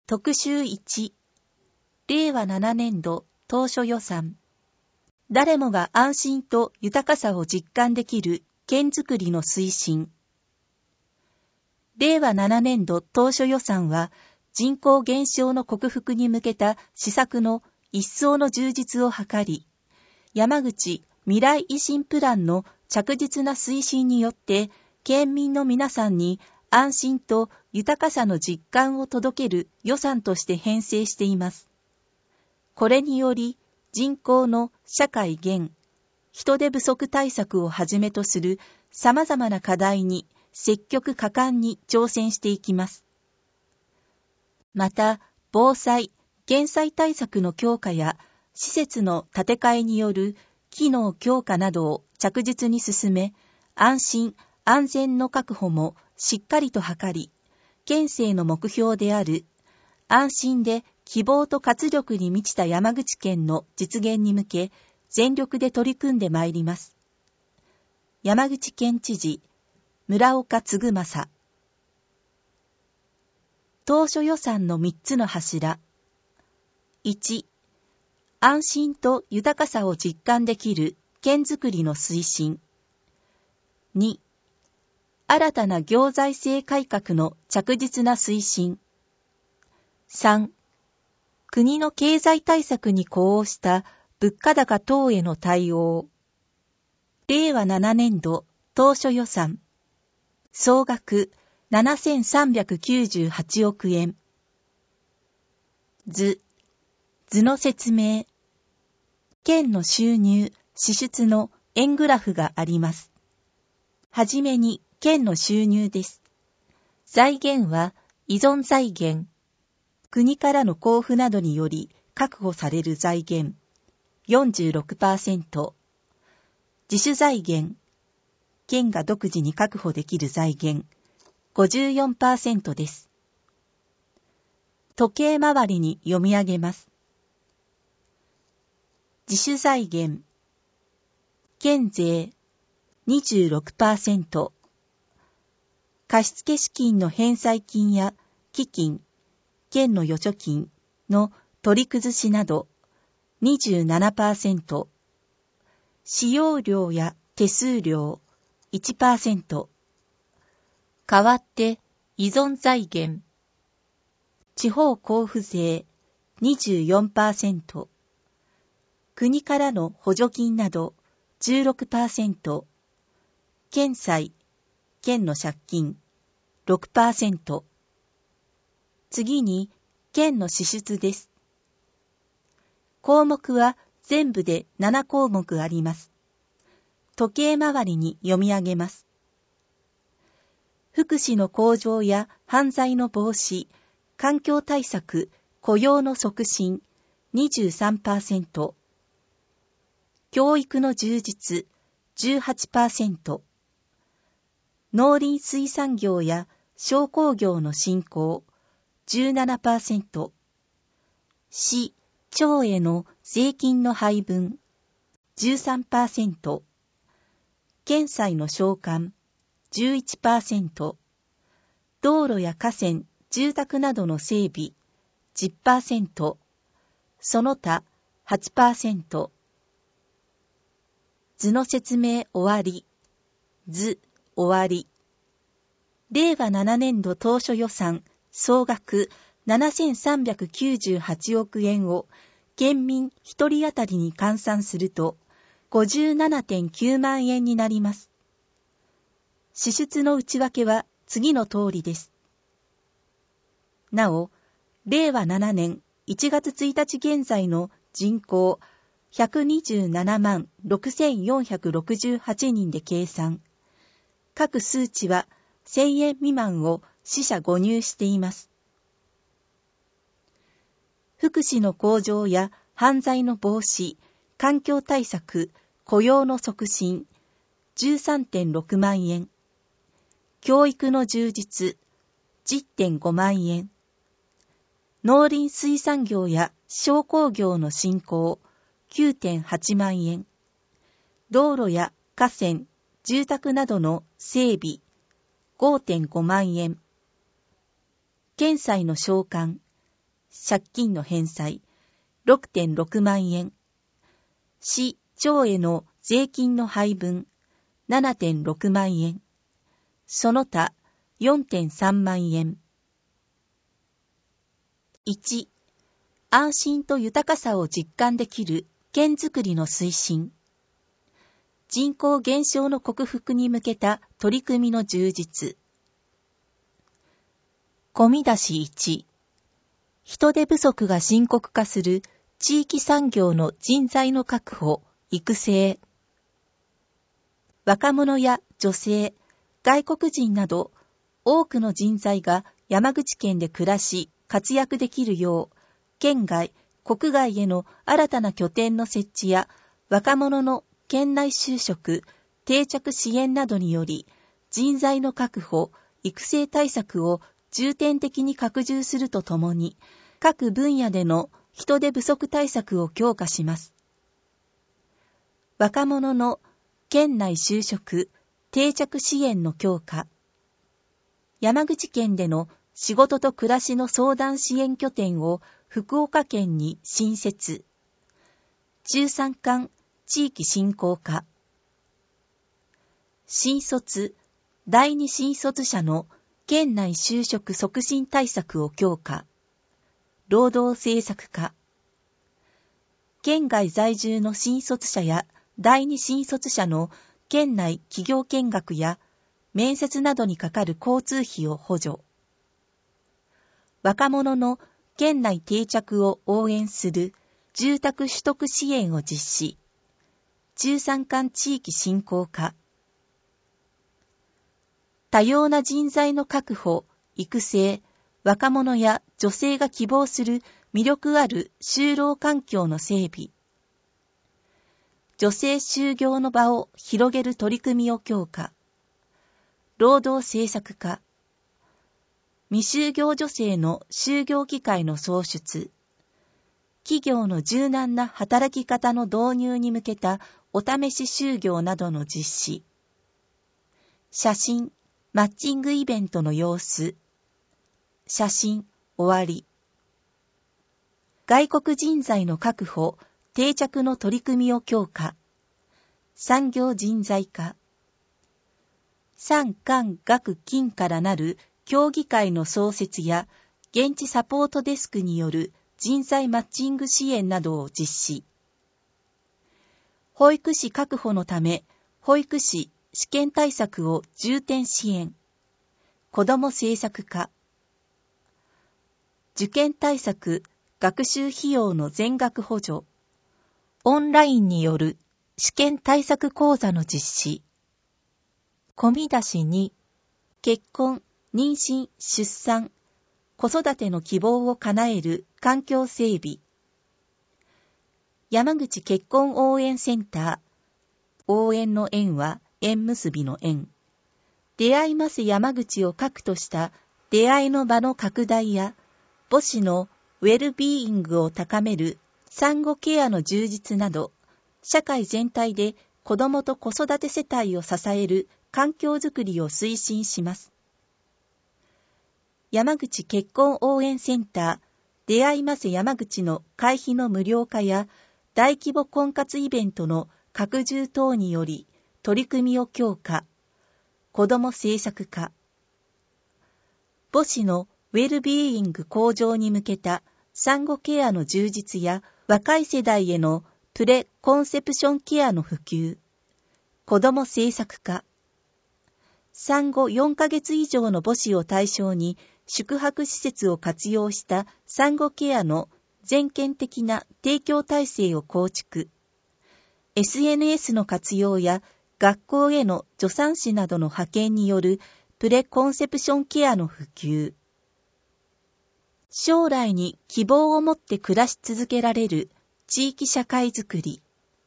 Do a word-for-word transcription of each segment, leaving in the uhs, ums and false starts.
特集いち、れいわななねんど当初予算。誰もが安心と豊かさを実感できる県づくりの推進。れいわななねんど当初予算は、人口減少の克服に向けた施策の一層の充実を図り、山口未来維新プランの着実な推進によって、県民の皆さんに安心と豊かさの実感を届ける予算として編成しています。これにより、人口の社会減、人手不足対策をはじめとする様々な課題に積極果敢に挑戦していきます。また、防災・減災対策の強化や施設の建て替えによる機能強化などを着実に進め、安心・安全の確保もしっかりと図り、県政の目標である安心で希望と活力に満ちた山口県の実現に向け、全力で取り組んでまいります。山口県知事、村岡嗣政。当初予算のみっつの柱。いち、安心と豊かさを実感できる県づくりの推進。に、新たな行財政改革の着実な推進。さん、国の経済対策に呼応した物価高等への対応。れいわななねんど当初予算。総額ななせんさんびゃくきゅうじゅうはちおくえん。図。図の説明。県の収入、支出の円グラフがあります。はじめに県の収入です。財源は依存財源。国からの交付などにより確保される財源 よんじゅうろくパーセント。自主財源。県が独自に確保できる財源 ごじゅうよんパーセント です。時計回りに読み上げます。自主財源。県税 にじゅうろくパーセント。貸付資金の返済金や基金、県の預貯金の取り崩しなど にじゅうななパーセント。使用料や手数料 いちパーセント。代わって依存財源。地方交付税 にじゅうよんパーセント。国からの補助金など じゅうろくパーセント。県債、県の借金 ろくパーセント。次に、県の支出です。項目は全部でななこうもくあります。時計回りに読み上げます。福祉の向上や犯罪の防止、環境対策、雇用の促進 にじゅうさんパーセント。教育の充実 じゅうはちパーセント。農林水産業や商工業の振興 じゅうななパーセント。市、町への税金の配分 じゅうさんパーセント。県債の償還 じゅういちパーセント。道路や河川、住宅などの整備 じゅっパーセント。その他 はちパーセント。図の説明終わり。図終わり。れいわななねんど当初予算総額ななせんさんびゃくきゅうじゅうはちおくえんを県民ひとり当たりに換算すると ごじゅうななてんきゅうまんえんになります。支出の内訳は次の通りです。なお、れいわななねんいちがつついたち現在の人口ひゃくにじゅうななまんろくせんよんひゃくろくじゅうはちにんで計算。各数値はせんえん未満を四捨五入しています。福祉の向上や犯罪の防止、環境対策、雇用の促進 じゅうさんてんろくまんえん。教育の充実 じゅってんごまんえん。農林水産業や商工業の振興 きゅうてんはちまんえん。道路や河川、住宅などの整備 ごてんごまんえん。県債の償還借金の返済 ろくてんろくまんえん、市町への税金の配分 ななてんろくまんえん、その他 よんてんさんまんえん。いち、安心と豊かさを実感できる県づくりの推進。人口減少の克服に向けた取り組みの充実。込み出しいち、人手不足が深刻化する地域産業の人材の確保、育成。若者や女性、外国人など多くの人材が山口県で暮らし活躍できるよう、県外、国外への新たな拠点の設置や若者の県内就職、定着支援などにより人材の確保、育成対策を重点的に拡充するとともに、各分野での人手不足対策を強化します。若者の県内就職、定着支援の強化。山口県での仕事と暮らしの相談支援拠点を福岡県に新設。中山間地域振興課。新卒、第二新卒者の県内就職促進対策を強化。労働政策課。県外在住の新卒者や第二新卒者の県内企業見学や面接などにかかる交通費を補助。若者の県内定着を応援する住宅取得支援を実施。中山間地域振興課。多様な人材の確保、育成、若者や女性が希望する魅力ある就労環境の整備。女性就業の場を広げる取り組みを強化。労働政策課。未就業女性の就業機会の創出。企業の柔軟な働き方の導入に向けたお試し就業などの実施。写真、マッチングイベントの様子。写真、終わり。外国人材の確保、定着の取り組みを強化。産業人材化。産官学金からなる協議会の創設や現地サポートデスクによる人材マッチング支援などを実施。保育士確保のため、保育士試験対策を重点支援。子ども政策課。受験対策、学習費用の全額補助。オンラインによる試験対策講座の実施。込み出しに、結婚、妊娠、出産、子育ての希望を叶える環境整備。山口結婚応援センター。応援の縁は縁結びの縁。出会います山口を核とした出会いの場の拡大や、母子のウェルビーイングを高める産後ケアの充実など、社会全体で子どもと子育て世帯を支える環境づくりを推進します。山口結婚応援センター、出会います山口の会費の無料化や大規模婚活イベントの拡充等により取り組みを強化。子ども政策課。母子のウェルビーイング向上に向けた産後ケアの充実や若い世代へのプレコンセプションケアの普及。子ども政策課。産後よんかげつ以上の母子を対象に宿泊施設を活用した産後ケアの全県的な提供体制を構築。エスエヌエス の活用や学校への助産師などの派遣によるプレコンセプションケアの普及。将来に希望を持って暮らし続けられる地域社会づくり。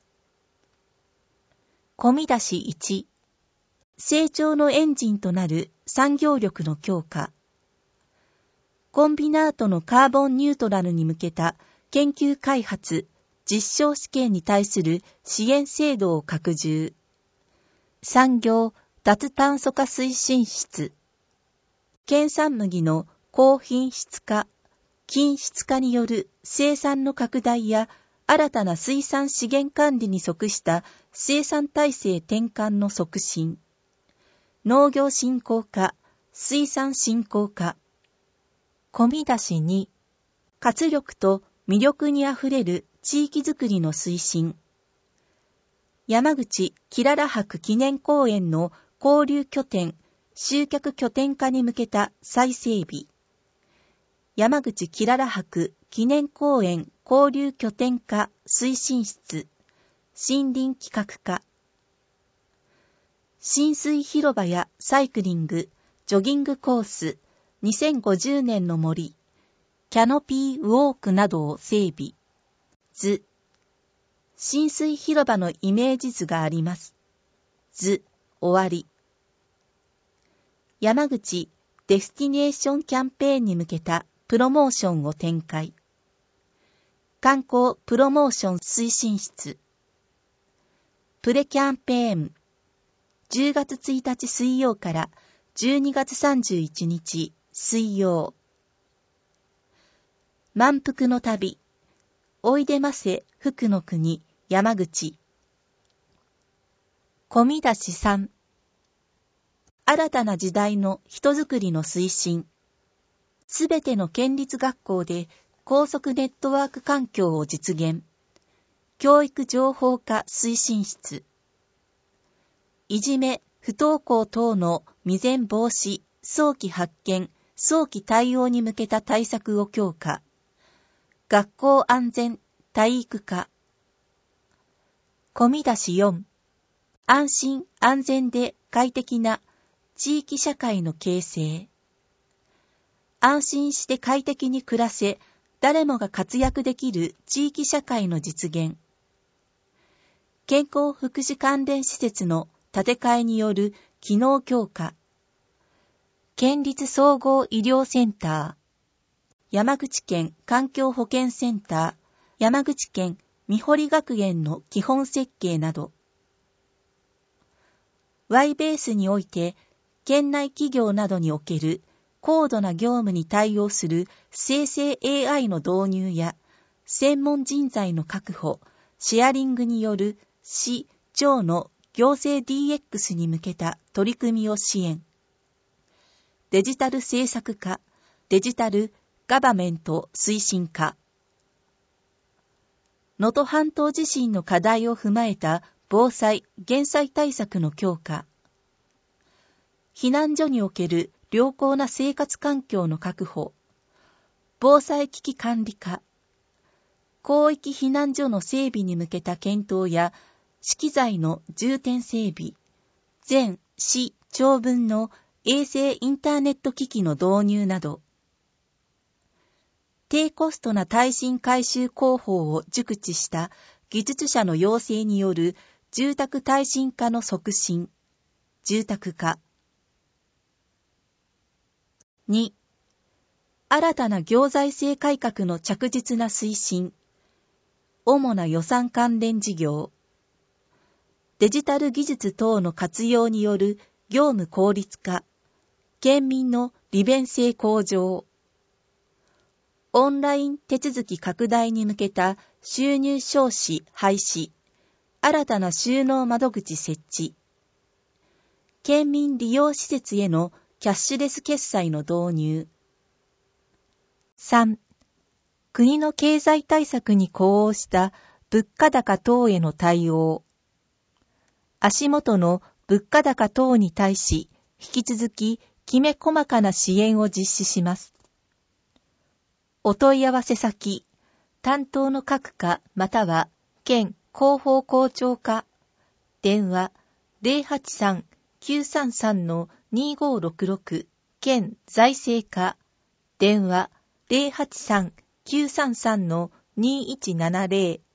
込み出しいち、成長のエンジンとなる産業力の強化。コンビナートのカーボンニュートラルに向けた研究開発、実証試験に対する支援制度を拡充。産業脱炭素化推進室。県産麦の高品質化、 均質化による生産の拡大や新たな水産資源管理に即した生産体制転換の促進、農業振興化、水産振興化、込み出しに、活力と魅力にあふれる地域づくりの推進、山口きらら博記念公園の交流拠点、集客拠点化に向けた再整備、山口きらら博記念公園交流拠点化推進室、森林企画課、浸水広場やサイクリング、ジョギングコース、にせんごじゅうねんの森、キャノピーウォークなどを整備。図。浸水広場のイメージ図があります。図、終わり。山口デスティネーションキャンペーンに向けたプロモーションを展開。観光プロモーション推進室。プレキャンペーン。じゅうがつついたち水曜からじゅうにがつさんじゅういちにち水曜。満腹の旅。おいでませ福の国山口。込み出しさん。新たな時代の人づくりの推進。すべての県立学校で高速ネットワーク環境を実現。教育情報化推進室。いじめ、不登校等の未然防止、早期発見、早期対応に向けた対策を強化。学校安全、体育科。込み出しよん。安心、安全で快適な地域社会の形成。安心して快適に暮らせ、誰もが活躍できる地域社会の実現。健康福祉関連施設の建て替えによる機能強化。県立総合医療センター。山口県環境保健センター。山口県三堀学園の基本設計など。Y ベースにおいて、県内企業などにおける高度な業務に対応する生成 エーアイ の導入や、専門人材の確保、シェアリングによる市、町の行政 ディーエックス に向けた取り組みを支援。デジタル政策課、デジタルガバメント推進課。能登半島地震の課題を踏まえた防災・減災対策の強化。避難所における良好な生活環境の確保。防災危機管理課。広域避難所の整備に向けた検討や、資機材の重点整備。全市町分の衛星インターネット機器の導入など。低コストな耐震改修工法を熟知した技術者の養成による住宅耐震化の促進。住宅化。に、新たな行財政改革の着実な推進。主な予算関連事業。デジタル技術等の活用による業務効率化。県民の利便性向上。オンライン手続き拡大に向けた収入証紙廃止。新たな収納窓口設置。県民利用施設へのキャッシュレス決済の導入。さん. 国の経済対策に呼応した物価高等への対応。足元の物価高等に対し、引き続ききめ細かな支援を実施します。お問い合わせ先、担当の各課または県広報校長課、電話 ゼロはちさん きゅうさんさん にごろくろく、県財政課、電話 ゼロはちさん きゅうさんさん にいちななゼロ